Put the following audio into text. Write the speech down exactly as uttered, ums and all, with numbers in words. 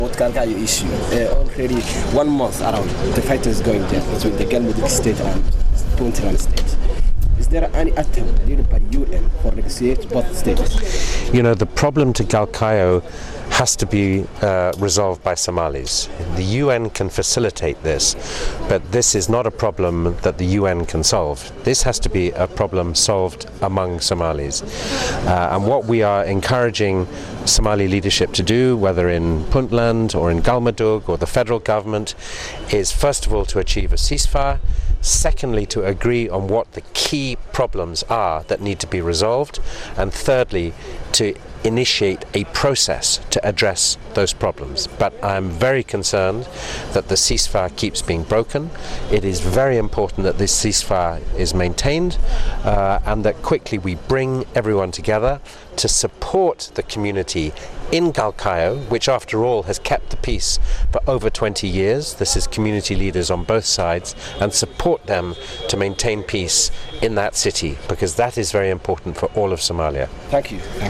What Galkayo issue? Uh, already one month around, the fight is going there between the Galmudug state and Puntland state. Is there any attempt led by U N for negotiate both states? You know, the problem to Galkayo has to be uh, resolved by Somalis. The U N can facilitate this, but this is not a problem that the U N can solve. This has to be a problem solved among Somalis. Uh, and what we are encouraging Somali leadership to do, whether in Puntland or in Galmudug or the federal government, is first of all to achieve a ceasefire. Secondly, to agree on what the key problems are that need to be resolved. And thirdly, to initiate a process to address those problems. But I'm very concerned that the ceasefire keeps being broken. It is very important that this ceasefire is maintained uh, and that quickly we bring everyone together to support the community in Galkayo, which after all has kept the peace for over twenty years. This is community leaders on both sides, and support them to maintain peace in that city, because that is very important for all of Somalia. Thank you.